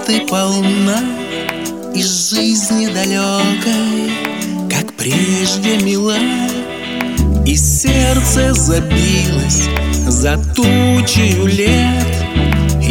ты полна, из жизни далекой, как прежде мила, и сердце забилось за тучею лет.